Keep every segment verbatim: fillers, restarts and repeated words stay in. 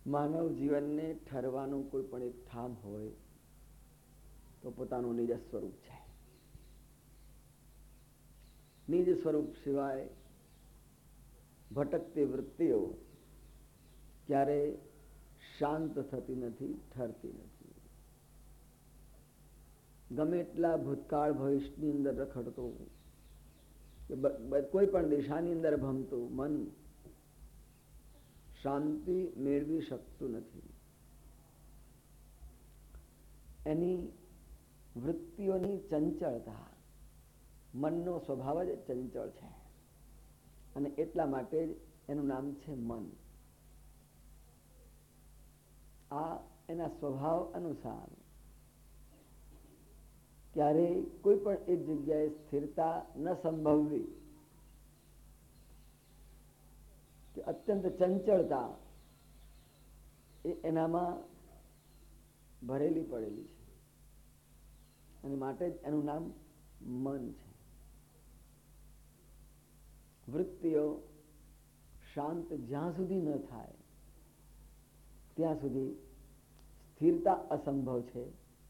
માનવ જીવનને ઠરવાનું કોઈ પણ એક ઠામ હોય તો પોતાનું નિજ સ્વરૂપ છે. નિજ સ્વરૂપ સિવાય ભટકતી વૃત્તિઓ ક્યારે શાંત થતી નથી, ઠરતી નથી. ગમે એટલા ભૂતકાળ ભવિષ્યની અંદર રખડતું, કોઈ પણ દિશાની અંદર ભમતું મન શાંતિ મેળવી શકતું નથી. એની વૃત્તિઓની ચંચળતા, મનનો સ્વભાવ જ ચંચળ છે અને એટલા માટે જ એનું નામ છે મન. આ એના સ્વભાવ અનુસાર ક્યારેય કોઈ પણ એક જગ્યાએ સ્થિરતા ન સંભવવી કે અત્યંત ચંચળતા એ એનામાં ભરેલી પડેલી છે અને માટે જ એનું નામ મન છે. વૃત્તિઓ શાંત જ્યાં સુધી ન થાય ત્યાં સુધી સ્થિરતા અસંભવ છે.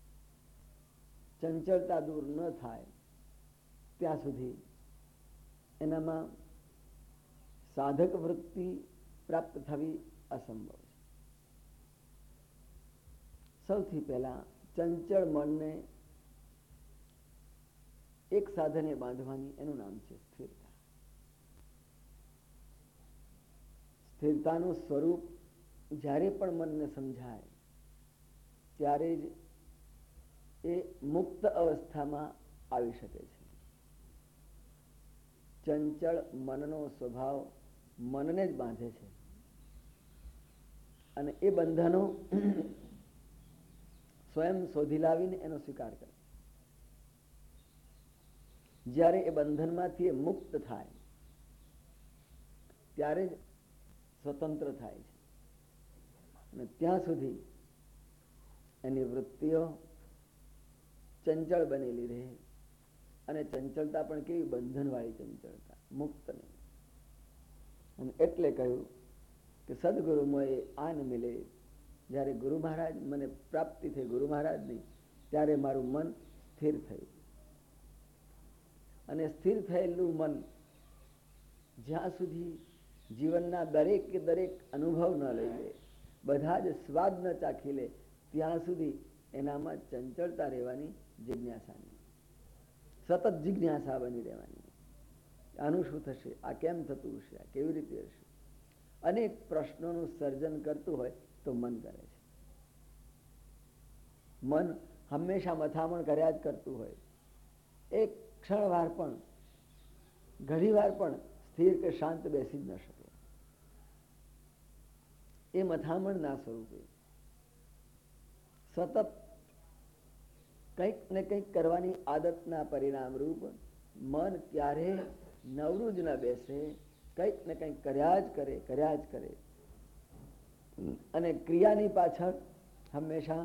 ચંચળતા દૂર ન થાય ત્યાં સુધી એનામાં સાધક વૃત્તિ પ્રાપ્ત થવી અસંભવ છે. સૌથી પહેલા ચંચળ મનને એક સાધને બાંધવાની એનું નામ છે સ્થિરતા. સ્થિરતાનું સ્વરૂપ જ્યારે પણ મનને સમજાય ત્યારે જ એ મુક્ત અવસ્થામાં આવી શકે છે. ચંચળ મનનો સ્વભાવ મનને જ બાંધે છે અને એ બંધનો સ્વયં શોધી લાવીને એનો સ્વીકાર કરે. જ્યારે એ બંધનમાંથી એ મુક્ત થાય ત્યારે જ સ્વતંત્ર થાય છે અને ત્યાં સુધી એની વૃત્તિઓ ચંચળ બનેલી રહે અને ચંચળતા પણ કેવી બંધનવાળી ચંચળતા, મુક્ત નહીં. અને એટલે કહ્યું કે સદગુરુ મોએ આન મિલે, જ્યારે ગુરુ મહારાજ મને પ્રાપ્તિ થઈ ગુરુ મહારાજની, ત્યારે મારું મન સ્થિર થયું. અને સ્થિર થયેલું મન જ્યાં સુધી જીવનના દરેક કે દરેક અનુભવ ન લઈ લે, બધા જ સ્વાદ ન ચાખી લે, ત્યાં સુધી એનામાં ચંચળતા રહેવાની જિજ્ઞાસાની, સતત જિજ્ઞાસા બની રહેવાની. આનું શું થશે, આ કેમ થતું હશે, આ કેવી રીતે હશે, અનેક પ્રશ્નોનું સર્જન કરતું હોય તો મન કરે છે. મન હંમેશા મથામણ કર્યા જ કરતું હોય. એક ક્ષણ વાર પણ, ઘણી વાર પણ સ્થિર કે શાંત બેસી જ ન શકે. એ મથામણ ના સ્વરૂપે સતત કંઈક ને કંઈક કરવાની આદતના પરિણામ રૂપ મન ક્યારે નવરું જ ન બેસે, કંઈક ને કંઈક કર્યા જ કરે, કર્યા જ કરે. અને ક્રિયાની પાછળ હંમેશા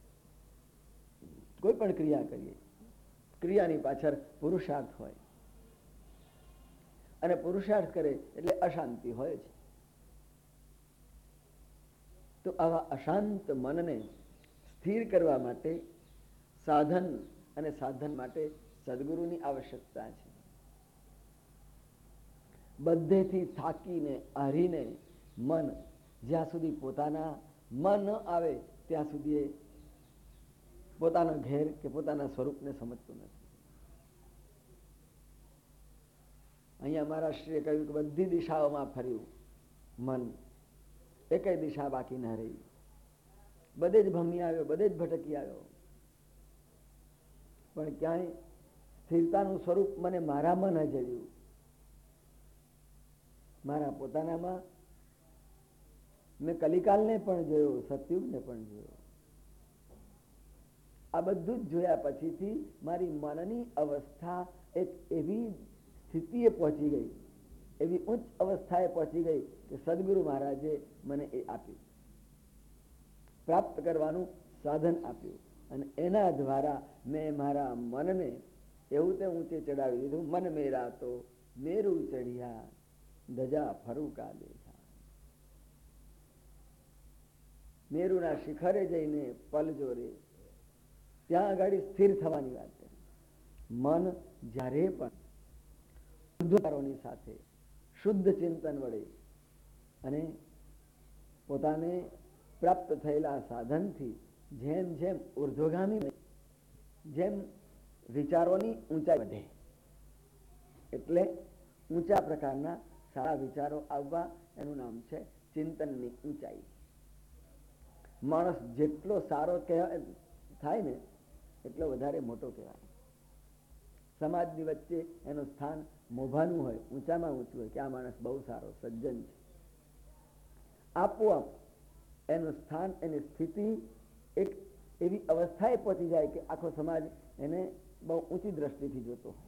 કોઈ પણ ક્રિયા કરીએ, ક્રિયાની પાછળ પુરુષાર્થ હોય અને પુરુષાર્થ કરે એટલે અશાંતિ હોય છે. તો આવા અશાંત મનને સ્થિર કરવા માટે સાધન અને સાધન માટે સદગુરુની આવશ્યકતા છે. બધેથી થાકીને હારીને મન જ્યાં સુધી પોતાના મન ન આવે ત્યાં સુધી પોતાના ઘેર કે પોતાના સ્વરૂપને સમજતું નથી. અહીંયા મારા શ્રીએ કહ્યું કે બધી દિશાઓમાં ફર્યું મન, એકેય દિશા બાકી ના રહી. બધે જ ભમી આવ્યો, બધે જ ભટકી આવ્યો, પણ ક્યાંય સ્થિરતાનું સ્વરૂપ મને મારામાં ન જડ્યું. મારા પોતાનામાં મેં કલિકાલને પણ જોયો, સતયુગને પણ જોયો. આ બધું જ જોયા પછીથી મારી મનની અવસ્થા એક એવી સ્થિતિએ પહોંચી ગઈ, એવી ઉચ્ચ અવસ્થાએ પહોંચી ગઈ કે સદગુરુ મહારાજે મને એ આપ્યું, પ્રાપ્ત કરવાનું સાધન આપ્યું. અને એના દ્વારા મેં મારા મનને એવું તે ઊંચે ચડાવી દીધું. મન મેરા તો મેરું ચઢિયા, ધજા ફરું કા દેખા. મેરુના શિખરે જઈને પલજો રે, ત્યાં આગળ સ્થિર થવાની વાત છે. મન જ્યારે પણ વિચારોની સાથે શુદ્ધ ચિંતન વડે અને પોતાને પ્રાપ્ત થયેલા સાધનથી જેમ જેમ ઉર્ધ્વગામી, જેમ વિચારોની ઊંચાઈ વધે, એટલે ઊંચા પ્રકારના સારા વિચારો આવવા એનું નામ છે ચિંતનની ઊંચાઈ. માણસ જેટલો સારો કહેવાય થાય ને એટલો વધારે મોટો કહેવાય. સમાજની વચ્ચે એનું સ્થાન મોભાનું હોય, ઊંચામાં ઊંચું હોય કે આ માણસ બહુ સારો સજ્જન છે. આપોઆપ એનું સ્થાન, એની સ્થિતિ એક એવી અવસ્થાએ પહોંચી જાય કે આખો સમાજ એને બહુ ઊંચી દ્રષ્ટિથી જોતો હોય.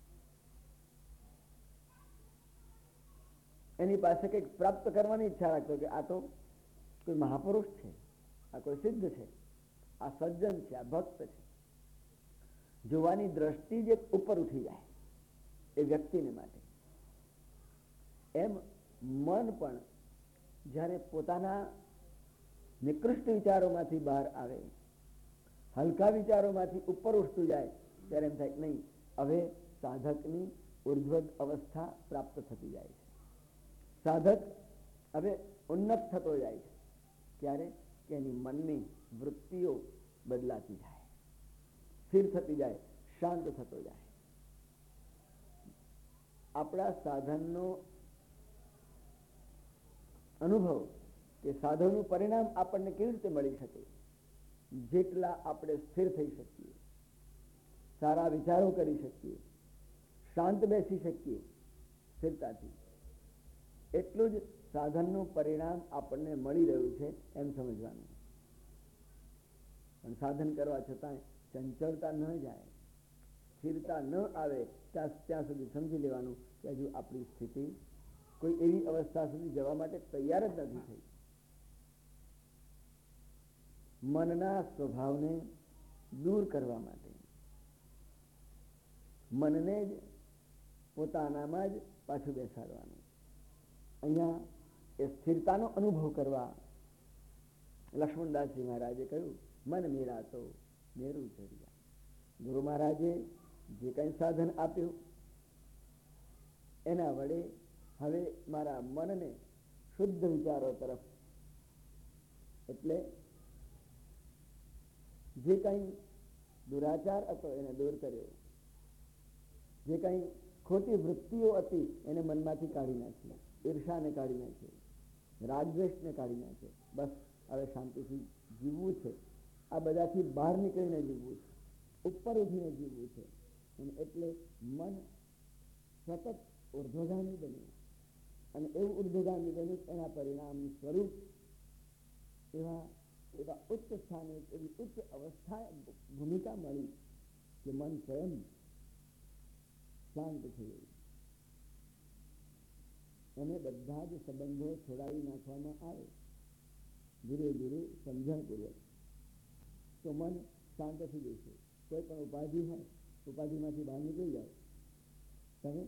એની પાસે કંઈક પ્રાપ્ત કરવાની ઈચ્છા રાખતો કે આ તો કોઈ મહાપુરુષ છે, આ કોઈ સિદ્ધ છે, આ સજ્જન છે, આ ભક્ત છે. જોવાની દ્રષ્ટિ જ ઉપર ઉઠી જાય એ વ્યક્તિને માટે. એમ મન પણ જ્યારે પોતાના નિકૃષ્ટ વિચારોમાંથી બહાર આવે, હલકા વિચારોમાંથી ઉપર ઉઠતું જાય, ત્યારે એમ થાય નહીં, હવે સાધકની ઉર્ધ્વત અવસ્થા પ્રાપ્ત થતી જાય છે. સાધક હવે ઉન્નત થતો જાય છે. ક્યારે કે એની મનની વૃત્તિઓ બદલાતી જાય, સ્થિર થતી જાય, શાંત થતો જાય. આપણા સાધનનો અનુભવ કે સાધનનું પરિણામ આપણને કેવી રીતે મળી શકે? જેટલા આપણે સ્થિર થઈ શકીએ, સારા વિચારો કરી શકીએ, શાંત બેસી શકીએ સ્થિરતાથી, એટલું જ સાધનનું પરિણામ આપણને મળી રહ્યું છે એમ સમજવાનું. પણ સાધન કરવા છતાં ચંચળતા ન જાય, સ્થિરતા ન આવે ત્યાં ત્યાં સુધી સમજી લેવાનું કે હજુ આપણી સ્થિતિ કોઈ એવી અવસ્થા સુધી જવા માટે તૈયાર જ નથી થઈ. મનના સ્વભાવને દૂર કરવા માટે મનને જ પોતાનામાં જ પાછું બેસાડવાનું. અહીંયા એ સ્થિરતાનો અનુભવ કરવા લક્ષ્મણદાસજી મહારાજે કહ્યું, મન મેરા તો મેરું ચર્યા. ગુરુ મહારાજે જે કંઈ સાધન આપ્યું એના વડે હવે મારા મનને શુદ્ધ વિચારો તરફ, એટલે જે કંઈ દુરાચાર હતો એને દૂર કર્યો, જે કંઈ ખોટી વૃત્તિઓ હતી એને મનમાંથી કાઢી નાખી, ઈર્ષાને કાઢી નાખી, રાગદ્વેષને કાઢી નાખી. બસ હવે શાંતિથી જીવવું છે, આ બધાથી બહાર નીકળીને જીવવું છે, ઉપર ઉઠીને જીવવું છે. એટલે મન સતત ઉર્ધ્વગામી બન્યું, અને એવું ઉર્ધ્વગામી બન્યું એના પરિણામ સ્વરૂપ એવા એવા ઉચ્ચ સ્થાને, એવી ઉચ્ચ અવસ્થા ભૂમિકા મળી કે મન સ્વયં શાંત થઈ ગયું. એને બધા જ સંબંધો છોડાવી નાખવામાં આવે ધીરે ધીરે સમજણપૂર્વક, તો મન શાંત થઈ જશે. કોઈ પણ ઉપાધિ હોય, ઉપાધિમાંથી બહાર નીકળી જાય, તમે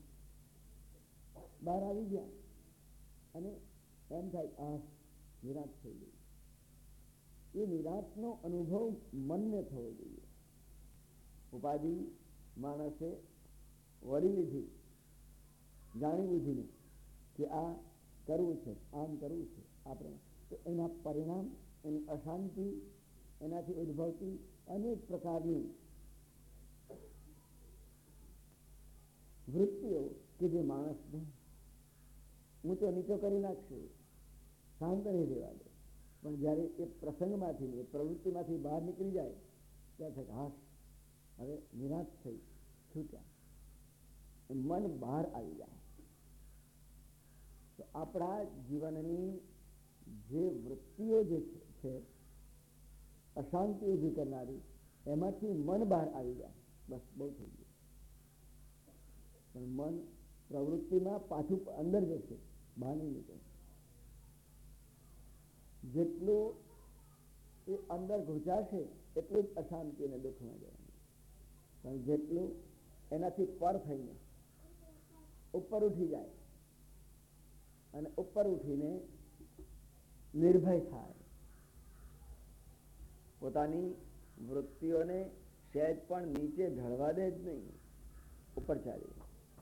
બહાર આવી ગયા અને એમ થાય આ નિરાશ થઈ ગઈ. એ નિરાશનો અનુભવ મનને થવો જોઈએ. ઉપાધિ માણસે વળી લીધી જાણી બુજીને કે આ કરવું છે, આમ કરવું છે આપણે, તો એના પરિણામ, એની અશાંતિ, એનાથી ઉદ્ભવતી અનેક પ્રકારની વૃત્તિઓ કે જે માણસને ઊંચો નીચો કરી નાખશે, શાંત નહીં રહેવા દે. પણ જ્યારે એ પ્રસંગમાંથી, એ પ્રવૃત્તિમાંથી બહાર નીકળી જાય ત્યાં છે હાશ, હવે નિરાશ થઈ છૂટ્યા, મન બહાર આવી જાય. તો આપણા જીવનની જે વૃત્તિઓ જે છે અશાંતિ ઊભી કરનારી, એમાંથી મન બહાર આવી જાય, બસ બહુ થઈ ગયું. પણ મન પ્રવૃત્તિમાં પાછું અંદર જશે, બહાર નહીં નીકળે. જેટલું એ અંદર ઘૂંચાશે એટલું જ અશાંતિ અને દુઃખમાં જવાનું. પણ જેટલું એનાથી પર થઈને ઉપર ઉઠી જાય અને ઉપર ઉઠીને નિર્ભય થાય, પોતાની વૃત્તિઓને સહેજ પણ નીચે ઢળવા દે જ નહીં, ઉપર ચાલી.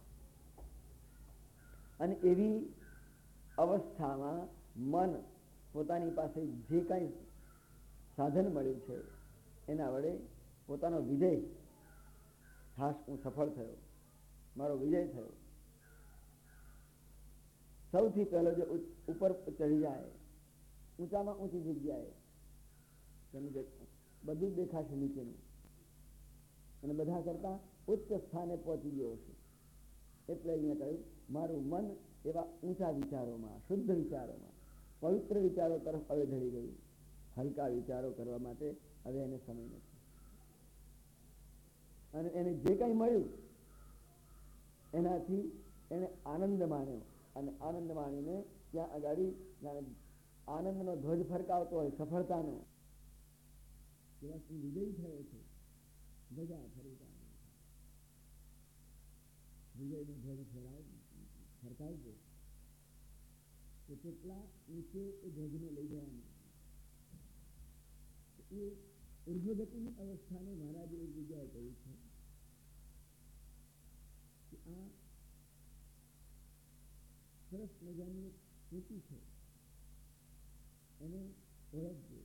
અને એવી અવસ્થામાં મન પોતાની પાસે જે કાંઈ સાધન મળ્યું છે એના વડે પોતાનો વિજય, ખાસ હું સફળ થયો, મારો વિજય થયો. સૌથી પહેલો જે ઉપર ચડી જાય, ઊંચામાં ઊંચી જગ્યાએ, બધું જ દેખાશે નીચેનું, અને બધા કરતા ઉચ્ચ સ્થાને પહોંચી ગયો છે. એટલે અહીંયા કહ્યું મારું મન એવા ઊંચા વિચારોમાં, શુદ્ધ વિચારોમાં, પવિત્ર વિચારો તરફ હવે ઢળી ગયું. હલકા વિચારો કરવા માટે હવે એને સમય નથી. અને એને જે કંઈ મળ્યું એનાથી એને આનંદ માન્યો, અને આનંદ માણીને ત્યાં આગળ આનંદનો ધ્વજ ફરકાવતો હોય, સફળતાનો વિજય થયો છે. ધજા ફરકાવ, વિજયનો ધ્વજ ફરકાવજો તો કેટલા નીચે એ ધ્વજને લઈ જવાનું. એ ઉર્ધ્વગતિની અવસ્થાને મહારાજે એક જગ્યાએ કહ્યું છે કે આ સરસ મજાની સ્મૃતિ છે, એને ઓળખજો.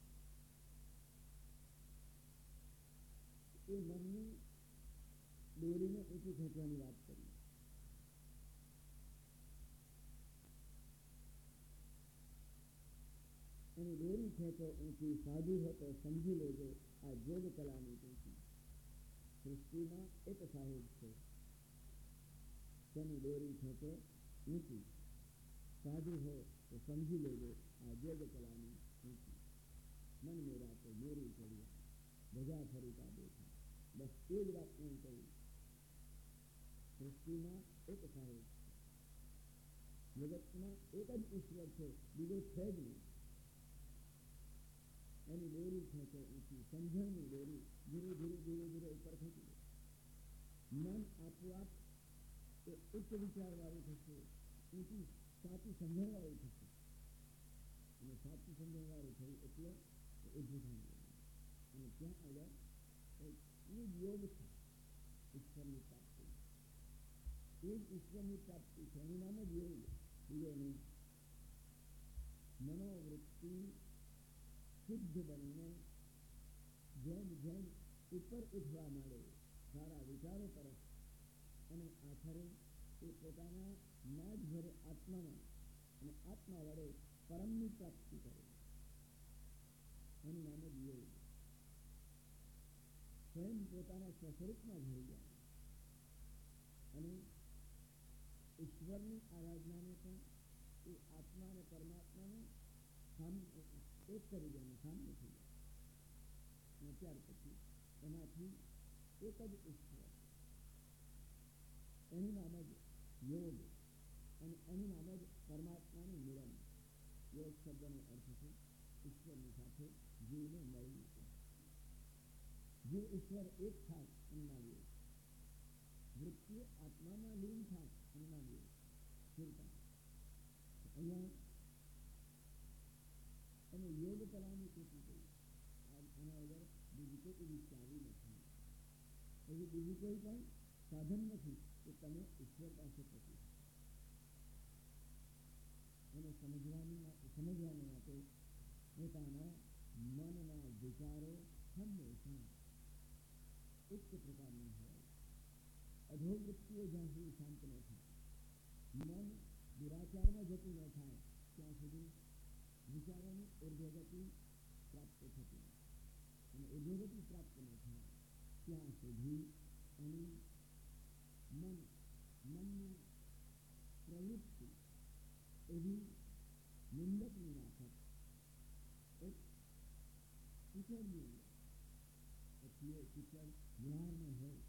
એ મનની દોરીને ઊંચી ખેંચવાની વાત કરી. એની દોરી ખેંચો ઊંચી, સાધુ હો તો સમજી લેજો આ જોગ કલાની ઊંચી. સૃષ્ટિમાં એક સાહેબ છે, તેની દોરી ખેંચો ઊંચી, સાધુ હો તો સમજી લેજો આ જોગ કલાની ઊંચી. મન મેરા તો મોરી ચડિયા, ધજા ફરીતા દેખા. બસ એ જ વાત હું કહું. સૃષ્ટિમાં એક સાહેબ છે, જગતમાં એક જ ઈશ્વર છે, બીજો છે જ નહીં. એની દોરી ખેંચો ઊંચી, સમજણની દોરી ધીરે ધીરે ધીરે ધીરે ઉપર ખેંચી દે. મન આપોઆપ એ ઉચ્ચ વિચાર વાળું થશે, ઊંચી સાચી સમજણ વાળું થશે. અને સાચી સમજણ વાળું થયું એટલે ઉભું થઈ ગયું. અને ત્યાં આગળ એ જ યોગ છે, ઈશ્વરની પ્રાપ્તિ. એ જ ઈશ્વરની પ્રાપ્તિ છે, એનું નામ જ યોગ, બીજો નહીં. મનોવૃત્તિ શુદ્ધ બનીને જેમ જેમ ઉપર ઉઠવા માંડે સારા વિચારો તરફ, અને આખરે એ પોતાના નાજ ભરે આત્મામાં અને આત્મા વડે પરમની પ્રાપ્તિ કરે, એનું નામ જ યોગ. સ્વયં પોતાના સ્વસ્વરૂપમાં ભરી જાય અને ઈશ્વરની આરાધનાને પણ એ આત્મા અને પરમાત્માને એક કરી દે, સામે થઈ જાય. અને ત્યાર પછી એનાથી એક જ ઈશ્વર, એનું નામ જ યોગ, અને એનું નામ જ પરમાત્માનું મિલન. યોગ શબ્દનો અર્થ છે ઈશ્વરની સાથે જીવને મળવું. જીવ ઈશ્વર એક થાય એનું નામ યોગ. વૃત્તિઓ આત્મામાં લીન થાય એનું નામ યોગ, સ્થિરતા. અહીંયા અને યોગ કલાની કૃતિ કહી. આના વગર બીજી કોઈ એવી ચાવી નથી, એવી બીજું કોઈ પણ સાધન નથી કે તમે ઈશ્વર પાસે પહોંચી શકો. એને સમજવાની સમજવાને માટે પોતાના મનના વિચારો હંમેશા ઉચ્ચ પ્રકારના હોય. અધોવૃત્તિઓ જ્યાં સુધી શાંત ન થાય, મન દુરાચારમાં જતું ન થાય ત્યાં સુધી વિચારોની ઉર્ધ્વગતિ પ્રાપ્ત થતી. અને ઉર્ધ્વગતિ પ્રાપ્ત ન થાય ત્યાં સુધી એની મન મનની પ્રવૃત્તિ એવી નિંદકની નાખત એક કીચડની અંદર, પછી એ કીચડ વિહારનો હોય,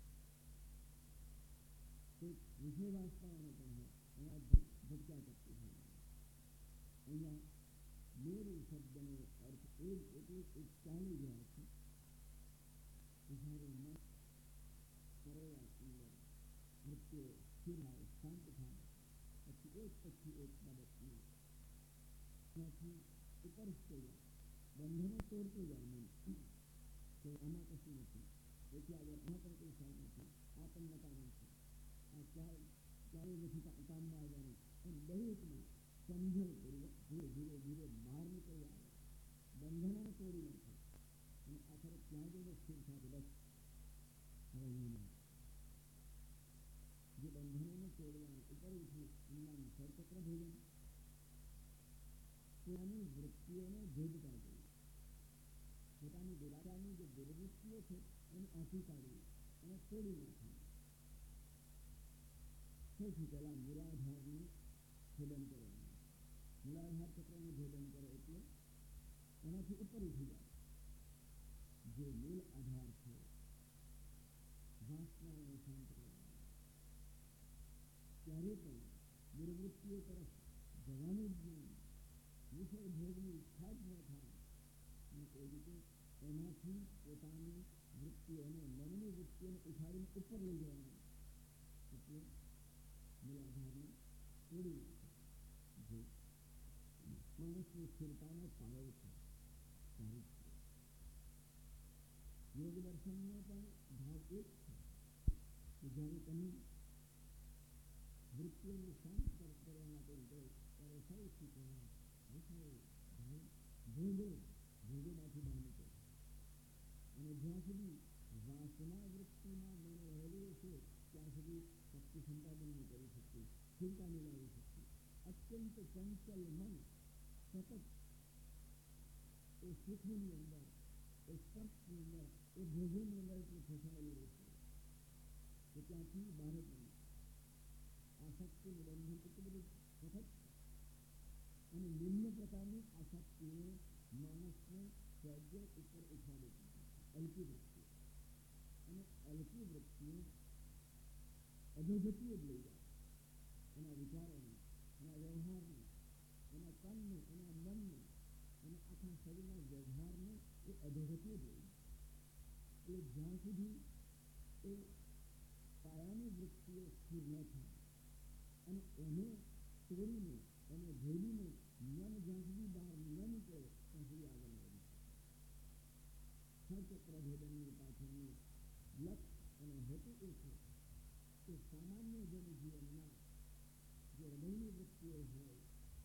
એક વિષય વાસ્તવનો પણ હોય, એના ભટકા કરતી હોય. અહીંયા મેરુ શબ્દનો અર્થ એ જ એટલે એક ચાલી ગયા છે. જ્યારે મન કરેલા સુંદર વૃત્તિઓ સ્થિર થાય, શાંત થાય, પછી એક પછી એક બાબતની ત્યાંથી ઉપર થઈ જાય. બંધનો તોડતો જાય મન કે આમાં કશું નથી, તેથી આગળ આમાં પણ કોઈ સાર નથી, આ પણ નકામું છે, આ ક્યારે ક્યારેય નથી કામમાં આવવાનું. એમ દરેકમાં સમજણપૂર્વક ધીરે ધીરે ધીરે બહાર નીકળી આવે, બંધનોને તોડી નાખે અને આખરે ત્યાં જઈને સ્થિર થાય. બસ હવે અહીંયા જે બંધનોને તોડવાનું ઉપર ઉઠવું એમના સરચક્ર ભોજન પોતાની વૃત્તિઓને ભેદતા જોઈએ, પોતાની દુરાચારની જે દુર્વૃત્તિઓ છે એને આંકી કાઢવી અને તોડી નાખવી. સૌથી પહેલા મૂલાધારનું ભેદન કરવાનું. મૂલાધાર ચક્રનું ભેદન કરે એટલે એનાથી ઉપર ઉઠી જાય. જે મૂળ આધાર છે વાસનાઓને શાંત કરવાનો, ત્યારે પણ દુર્વૃત્તિઓ તરફ જવાનું જ નહીં, વિષય ભોગની ઈચ્છા જ ન થાય અને એ રીતે એનાથી પોતાની વૃત્તિઓને મનની વૃત્તિઓને ઉઠાડીને ઉપર લઈ જવાની. એટલે મૂલાધારને તોડી નાખે, જે માણસની સ્થિરતાનો પાયો છે, ચારિત્ર્ય. યોગ દર્શનનો પણ ભાગ એક છે કે જ્યારે તમે વૃત્તિઓને શાંત કરવા માટે ઉતરો ત્યારે સૌથી પહેલા વિષયો ભોગો ભોગોમાંથી બહાર નીકળો. અને જ્યાં સુધી વાસના વૃત્તિમાં મન રહેલું છે ત્યાં સુધી શક્તિ સંપાદન નહીં કરી શકતી, સ્થિરતા નહીં લાવી શકતી. અત્યંત ચંચલ મન સતત એ સુખની અંદર, એ સ્પર્શની અંદર, એ ભોગોની અંદર એટલું ફસાયેલું રહેશે કે ત્યાંથી બહાર જ નહીં. આસક્તિનું બંધન એટલું બધું સખત છે અને નિમ્ન પ્રકારની આસક્તિને માણસને સહેજ ઉપર ઉઠવા દેતી અલ્પી વૃત્તિઓ, અને અલ્પી વૃત્તિઓ અધોગતિઓ જ લઈ જાય. એના વિચારોને, એના વ્યવહારને, એના તનને, એના મનને, એના આખા શરીરના વ્યવહારને એ અધોગતિઓ જ લઈ જાય. એટલે જ્યાં સુધી એ પાયાની વૃત્તિઓ સ્થિર ન થાય અને એને તોડીને, એને ભેદીને મન જ્યાં સુધી બહાર ન નીકળે ત્યાં સુધી આગળ ન વધી શકે. સચક્ર ભેદનની પાછળનું લક્ષ્ય અને હેતુ એ છે કે સામાન્ય જનજીવનમાં જે હૃદયની વૃત્તિઓ હોય,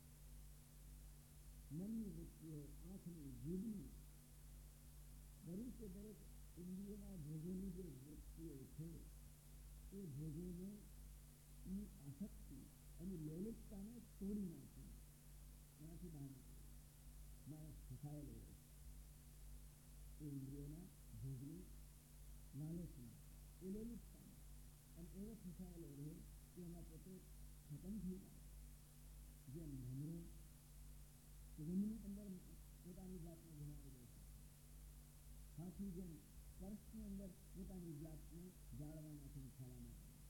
મનની વૃત્તિ હોય, આંખની, જીભની, દરેકે દરેક ઇન્દ્રિયોના ભોગોની જે વૃત્તિઓ છે એ ભોગોને ની આસક્તિ અને લોલુપતાને તોડી નાખી એનાથી બહાર નીકળે. માણસ ફસાયેલો રહે એ ઇન્દ્રિયોના ભોગની લાલચમાં, એ લોલુપતામાં, અને એવો ફસાયેલો રહે કે એમાં પોતે ખતમ થઈ જાય. જેમ ભમરો રૂમની અંદર પોતાની જાતને ભણાવી દે છે, હાથી જેમ સ્પર્શની અંદર પોતાની જાતને જાળવા નાખીને ખાવામાં આવે,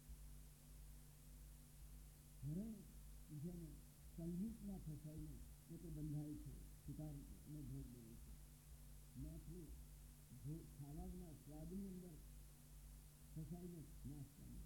હરણ જેને સંગીતમાં ફસાઈને પોતે બંધાય છે, શિકારનો ભોગ બને છે, માછલી ખાવાના સ્વાદની અંદર ફસાઈને નાશ પામે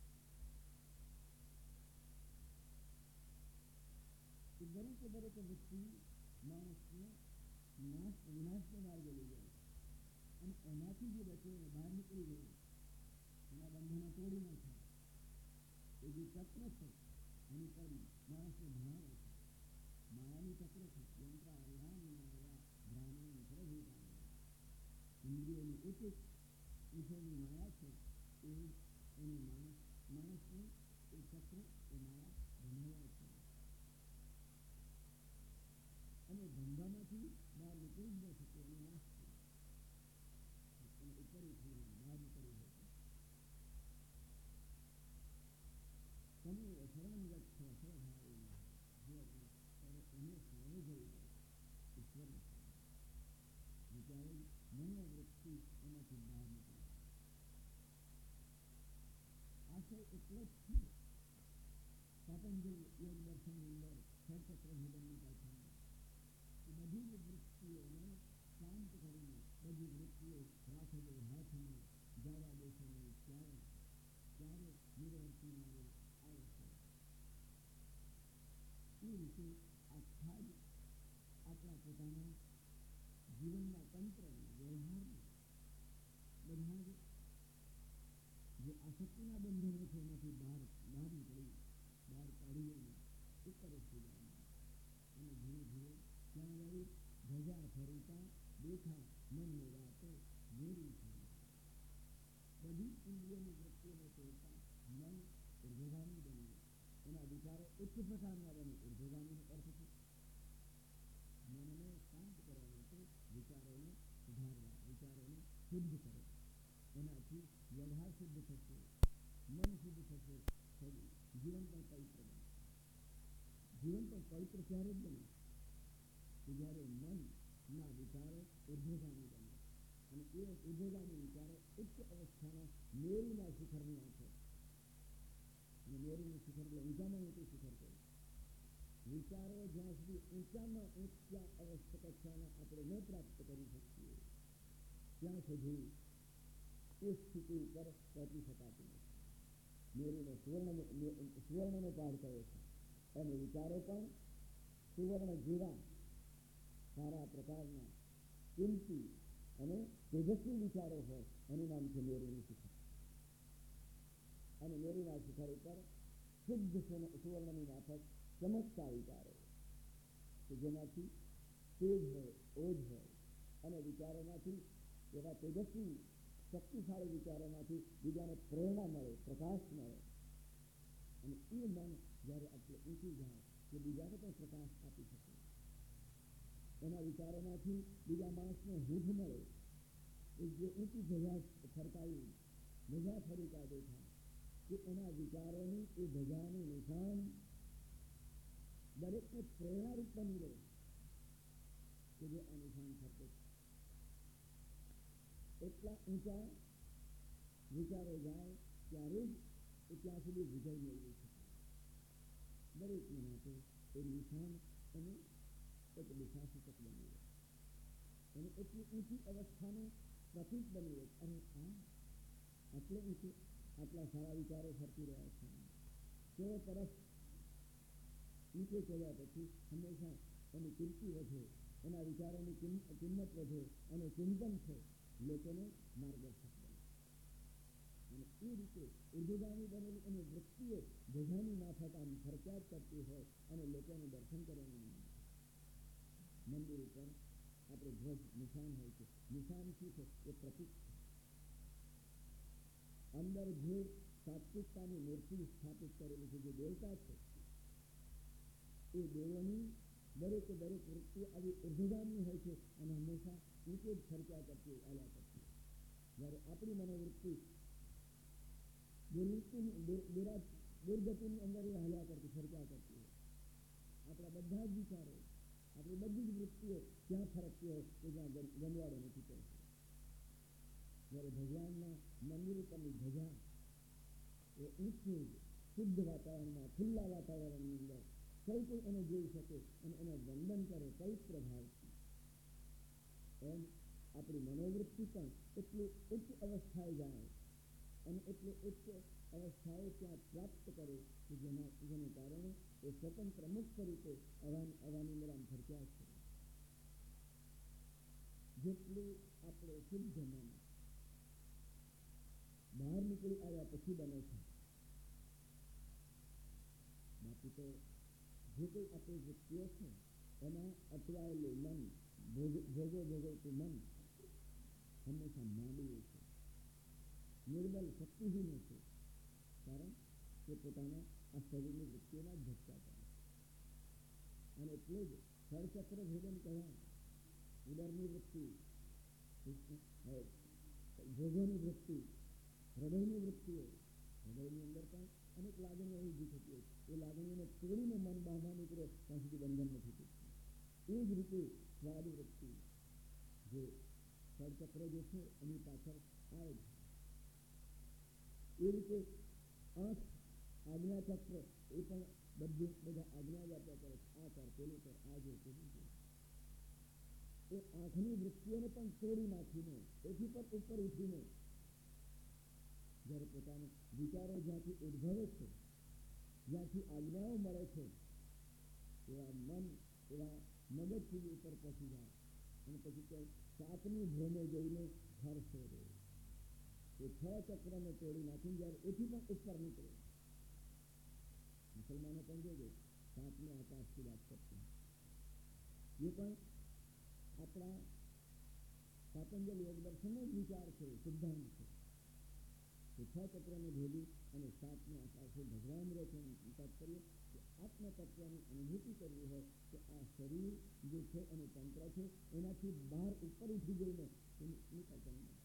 છે. દરેકે દરેક વૃત્તિ માણસને નાશ વિનાશને માર્ગે લઈ જાય છે અને એનાથી જે બચે બહાર નીકળી ગયો, એના બંધનો તોડી નાખે. એ જે ચક્ર છે એની પર માણસને ભણાવે છે. માયાનું ચક્ર છે. યંત્ર આર્યા બ્રાહ્મણ પ્રભુતા ઇન્દ્રિયોની એક એક વિષયની માયા છે. એ એને માણસ માણસને એ ચક્ર એ માયા ભણાવ્યા છે અને ધંધામાંથી બહાર નીકળી જ ન શકે, એનો નાશ છે. એને ઉપર ઉઠી બહાર નીકળવું હોય તમે અસરણગત છો, અસરભાવી જો એને સર્વે જવું પડે ઈશ્વર વિચારે મનોવૃત્તિ એનાથી બહાર નીકળે. આશય એટલો જ છે પતંજલિ યોગ દર્શનની અંદર ષડચક્ર ભેદનની પાછળનો કે બધી જ વૃત્તિઓને શાંત કરીને, બધી વૃત્તિઓ રાખજો હાથમાં, જવા દેશો નહીં ત્યારે ત્યારે નિર્વર્તી માર્ગ આવે છે. એ રીતે આખા જ આપણા પોતાના જીવનના તંત્ર વ્યવહાર બધા જ જે આસક્તિના બંધનો છે એમાંથી બહાર બહાર નીકળી બહાર કાઢીને ઉપર સુધારવા અને ધીરે ધીરે ત્યાં વળી ધજા ફરીતા દેખા મનની વાતો મેરી છે. બધી ઇન્દ્રિયોની વૃત્તિઓને તોડતા મન ઉર્ધ્વગામી બન્યું. એના વિચારો ઉચ્ચ પ્રકારના બને. ઉર્ધ્વગામીનો અર્થ છે મનને શાંત કરવા માટે વિચારોને સુધારવા, વિચારોને શુદ્ધ કરો. એનાથી વ્યવહાર શુદ્ધ થશે, મન શુદ્ધ થશે, જીવન પણ પવિત્ર બને. જીવન પણ પવિત્ર ત્યારે જ બને કે જ્યારે મનના વિચારો ઉર્ધ્વગામી બને અને એ ઉર્ધ્વગામી વિચારો ઉચ્ચ અવસ્થાના મેરુના શિખરના છે. અને મેરુનું શિખર એટલે ઊંચામાં ઊંચું શિખર છે. વિચારો જ્યાં સુધી ઊંચામાં ઊંચા અવસ્થા કક્ષાના આપણે ન પ્રાપ્ત કરી શકીએ ત્યાં સુધી એ સ્થિતિ ઉપર પહોંચી શકાતું નથી. મેરુને સુવર્ણ સુવર્ણનો પાઠ કહે છે અને વિચારો પણ સુવર્ણ જેવા સારા પ્રકારના કિંમતી અને તેજસ્વી વિચારો હોય એનું નામ છે મેરુનું શિખર. અને મેરુના શિખર ઉપર શુદ્ધ સુવર્ણની માફક ચમકતા વિચારો કે જેનાથી તેજ હોય, ઓજ હોય અને વિચારોમાંથી એવા તેજસ્વી શક્તિશાળી વિચારોમાંથી બીજાને પ્રેરણા મળે, પ્રકાશ મળે. અને એ મન જ્યારે આટલે ઊંચી જાય કે બીજાને પણ પ્રકાશ આપી શકે, એના વિચારોમાંથી બીજા માણસને હૂંફ મળે. એ જે ઊંચી ધજા ફરકાવી ધજા ફરીતા દેખાય કે એના વિચારોની એ ધજાનું નિશાન દરેકને પ્રેરણારૂપ બની રહે કે જે આ નિશાન ફરકે છે. એટલા ઊંચા વિચારો જાય ત્યારે જ એ ત્યાં સુધી વિજય મેળવી શકે. દરેકને માટે એ નિશાન અને એક દિશાસૂચક બની રહે અને એટલી ઊંચી અવસ્થાનું પ્રતીક બની રહે. અને આ આટલે ઊંચે આટલા સારા વિચારો ફરતી રહ્યા છે. તેઓ તરફ નીચે ચડ્યા પછી હંમેશા એની કીર્તિ વધે, એના વિચારોની કિંમત વધે અને ચિંતન છે લોકોને માર્ગદર્શક બને. અને એ રીતે ઉર્ધ્વગામી બનેલી અને વૃત્તિઓ ધજાની માફક આમ ફરક્યા જ કરતી હોય અને લોકોને દર્શન કરવાનું મન. મંદિર ઉપર આપણે ધ્વજ નિશાન હોય છે. નિશાન શું છે? એ પ્રતીક છે. અંદર જે સાત્વિકતાની મૂર્તિ સ્થાપિત કરેલી છે, જે દેવતા છે, એ દેવોની દરેકે દરેક વૃત્તિ આવી ઉર્ધ્વગામી હોય છે અને હંમેશા ઊંચે જ ફરક્યા કરતી આવ્યા કરતી. જ્યારે આપણી મનોવૃત્તિ દુર્ગતિની અંદર એ હાલ્યા કરતી, ફરક્યા કરતી હોય. આપણા બધા જ વિચારો, આપણી બધી જ વૃત્તિઓ ત્યાં ફરકતી હોય કે જ્યાં ગંદવાડો નથી પડતો. જ્યારે ભગવાનના મંદિર ઉપરની ધજા એ ઊંચે શુદ્ધ વાતાવરણમાં, ખુલ્લા વાતાવરણની અંદર સૌ કોઈ એને જોઈ શકે અને એને વંદન કરે પવિત્ર ભાવથી. એમ આપણી મનોવૃત્તિ પણ એટલી ઉચ્ચ અવસ્થાએ જાય અને એટલી ઉચ્ચ અવસ્થાએ ત્યાં પ્રાપ્ત કરે કે જેના જેને કારણે એ સ્વતંત્ર મુક્ત રીતે અવાન અવાની અંદર આમ ફરક્યા છે. જેટલું આપણે શુદ્ધ મન બહાર નીકળી આવ્યા પછી બને છે. બાકી તો જે કોઈ આપણી વૃત્તિઓ છે એમાં અટવાયેલું મન, ભોગો ભોગવતું મન હંમેશા માંડવું છે, નિર્બલ, શક્તિહીન છે. કારણ કે પોતાના આ શરીરની વૃત્તિઓના જ ધક્કા કરે. અને એટલે જ ફળચક્ર ભેદન કહેવાય. ઉદરની વૃત્તિ, ભોગોની વૃત્તિ, હૃદયની વૃત્તિઓ. હૃદયની અંદર પણ અનેક લાગણીઓ ઊભી થતી હોય. એ લાગણીઓને તોડીને મન બહાર નીકળે ત્યાં સુધી બંધન નથી થતું. એ જ રીતે સ્વાદ વૃત્તિ, જે ફળચક્ર જે છે એની પાછળ આવે છે. એ રીતે આંખ, આજ્ઞાચક્ર, એ પણ બધી બધા આજ્ઞા જ આપ્યા કરે છે. આ કર, પેલું કર, આ જો, પેલું જો. એ આંખની વૃત્તિઓને પણ તોડી નાખીને, એથી પણ ઉપર ઉઠીને જ્યારે પોતાના વિચારો જ્યાંથી ઉદ્ભવે છે, જ્યાંથી આજ્ઞાઓ મળે છે, એવા મન, એવા મગજ સુધી ઉપર પહોંચી જાય અને પછી કે સાતમી ભ્રમે જઈને ઘર શોધે. એ છ ચક્રને તોડી નાખીને જયારે એથી પણ ઉપર નીકળે. મુસલમાનો પણ જોજો સાતમે આકાશથી વાત કરતી એ પણ આપણા પાતંજલ યોગ દર્શનનો જ વિચાર છે, સિદ્ધાંત છે. એ છ ચક્રને ભેદી અને સાતમે આકાશે ભગવાન રહે છે. તાત્પર્ય કે આત્મ તત્વની અનુભૂતિ કરવી હોય તો આ શરીર જે છે અને તંત્ર છે એનાથી બહાર ઉપર ઉઠી જઈને નીકળતા નથી.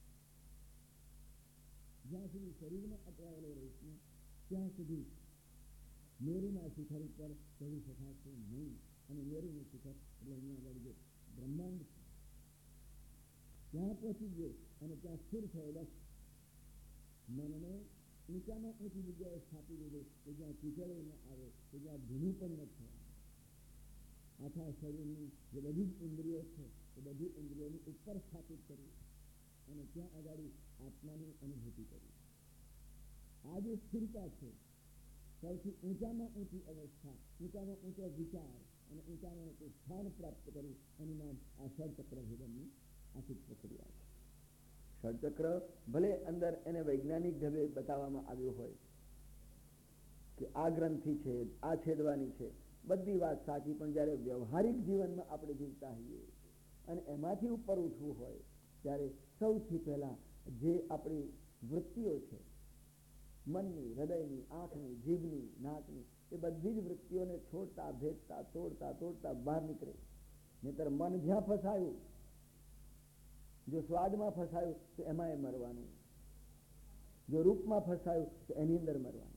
જ્યાં સુધી શરીરમાં અટવાયેલો રહીશ ને ત્યાં સુધી મેરુના શિખર ઉપર ચડી શકાશે નહીં. અને મેરુનું શિખર એટલે અહીંયા આગળ જે બ્રહ્માંડ છે ત્યાં પહોંચી ગયો અને ત્યાં સ્થિર થયો. બસ મનને ઊંચામાં ઊંચી જગ્યાએ સ્થાપી દીધું કે જ્યાં કીચડો ન આવે, કે જ્યાં ભૂનું પણ ન થવાનું. આખા શરીરની જે બધી જ ઇન્દ્રિયો છે એ બધી ઇન્દ્રિયોની ઉપર સ્થાપિત કરી અને ત્યાં આગળ આત્માની અનુભૂતિ કરી. આ જે સ્થિરતા છે સૌથી ઊંચામાં ઊંચી અવસ્થા, ઊંચામાં ઊંચો વિચાર અને ઊંચામાં ઊંચું સ્થાન પ્રાપ્ત કર્યું એનું નામ આ ષડચક્ર ભેદનની આખી પ્રક્રિયા છે. ષડચક્ર ભલે અંદર એને વૈજ્ઞાનિક ઢબે બતાવવામાં આવ્યું હોય કે આ ગ્રંથિ છે, આ છેદવાની છે, બધી વાત સાચી, પણ જ્યારે વ્યવહારિક જીવનમાં આપણે જીવતા હોઈએ અને એમાંથી ઉપર ઉઠવું હોય ત્યારે સૌથી પહેલા જે આપણી વૃત્તિઓ છે, મનની, હૃદયની, આંખની, જીભની, નાકની, એ બધી જ વૃત્તિઓને છોડતા ભેદતા તોડતા તોડતા બહાર નીકળે. નહીતર મન જ્યાં ફસાયું, જો સ્વાદમાં ફસાયું તો એમાં એ મરવાનું, જો રૂપમાં ફસાયું તો એની અંદર મરવાનું.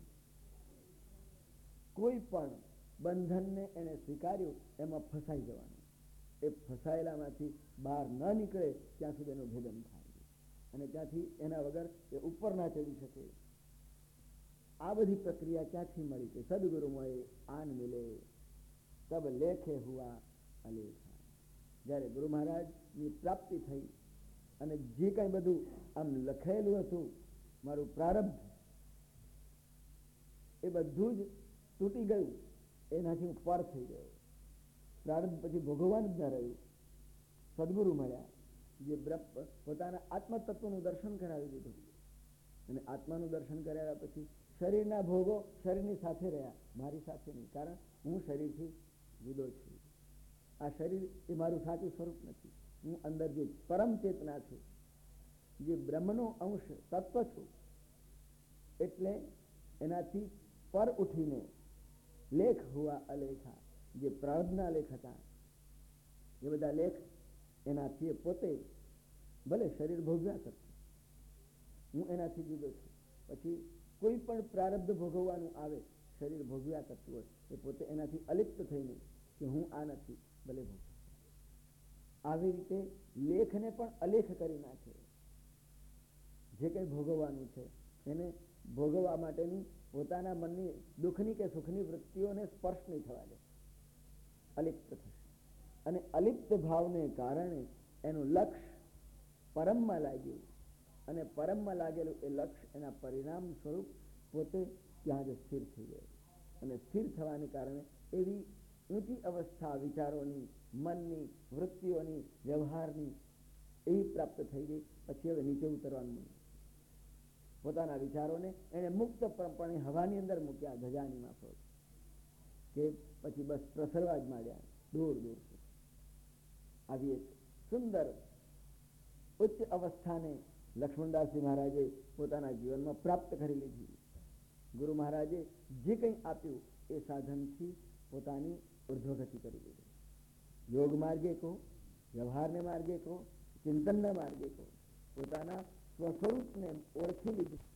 કોઈ પણ બંધનને એને સ્વીકાર્યું એમાં ફસાઈ જવાનું. એ ફસાયેલામાંથી બહાર ન નીકળે ત્યાં સુધી એનું ભેદન થાય અને ત્યાંથી એના વગર એ ઉપર ના ચડી શકે. આ બધી પ્રક્રિયા ક્યાંથી મળી કે સદગુરુ મળે આન મિલે તબ લેખે હુઆ અલેખા. જ્યારે ગુરુ મહારાજની પ્રાપ્તિ થઈ અને જે કંઈ બધું આમ લખેલું હતું મારું પ્રારબ્ધ, એ બધું જ તૂટી ગયું. એનાથી હું પર થઈ ગયો. પ્રારબ્ધ પછી ભોગવવાનું જ ન રહ્યું. સદગુરુ મળ્યા જે પોતાના આત્મતત્વનું દર્શન કરાવી દીધું અને આત્માનું દર્શન કરાવ્યા પછી શરીરના ભોગો શરીરની સાથે રહ્યા, મારી સાથે નહીં. કારણ હું શરીરથી જુદો છું. આ શરીર એ મારું સાચું સ્વરૂપ નથી. હું અંદર જે પરમ ચેતના છું, જે બ્રહ્મનો અંશ તત્વ છું, એટલે એનાથી પર ઉઠીને લેખ હુઆ અલેખા, જે પ્રારબ્ધના લેખ હતા એ બધા લેખ એનાથી પોતે ભલે શરીર ભોગવ્યા કરતું, હું એનાથી જુદો છું. પછી કોઈ પણ પ્રારબ્ધ ભોગવવાનું આવે, શરીર ભોગવ્યા કરતું હોય એ પોતે એનાથી અલિપ્ત થઈને કે હું આ નથી ભલે ભોગવ. આવી રીતે લેખને પણ અલેખ કરી નાખે. જે કંઈ ભોગવવાનું છે એને ભોગવવા માટેની પોતાના મનની દુઃખની કે સુખની વૃત્તિઓને સ્પર્શ નહીં થવા દે, અલિપ્ત થશે. અને અલિપ્ત ભાવને કારણે એનું લક્ષ્ય પરમમાં લાગ્યું અને પરમમાં લાગેલું એ લક્ષ્ય એના પરિણામ સ્વરૂપ પોતે ત્યાં જ સ્થિર થઈ ગયું. અને સ્થિર થવાને કારણે એવી ઊંચી અવસ્થા વિચારોની, મનની, વૃત્તિઓની, વ્યવહારની એવી પ્રાપ્ત થઈ ગઈ. પછી હવે નીચે ઉતરવાનું નહીં. પોતાના વિચારોને એને મુક્તપણે હવાની અંદર મૂક્યા, ગજાની માફક, કે પછી બસ પ્રસરવા જ માંડ્યા દૂર દૂર સુધી. આવી એક સુંદર ઉચ્ચ અવસ્થાને લક્ષ્મણદાસજી મહારાજે પોતાના જીવનમાં પ્રાપ્ત કરી લીધી. ગુરુ મહારાજે જે કંઈ આપ્યું એ સાધનથી પોતાની ઉર્ધ્વગતિ કરી લીધી. યોગ માર્ગે કહો, વ્યવહારને માર્ગે કહો, ચિંતનના માર્ગે કહો, પોતાના સ્વસ્વરૂપને ઓળખી લીધું.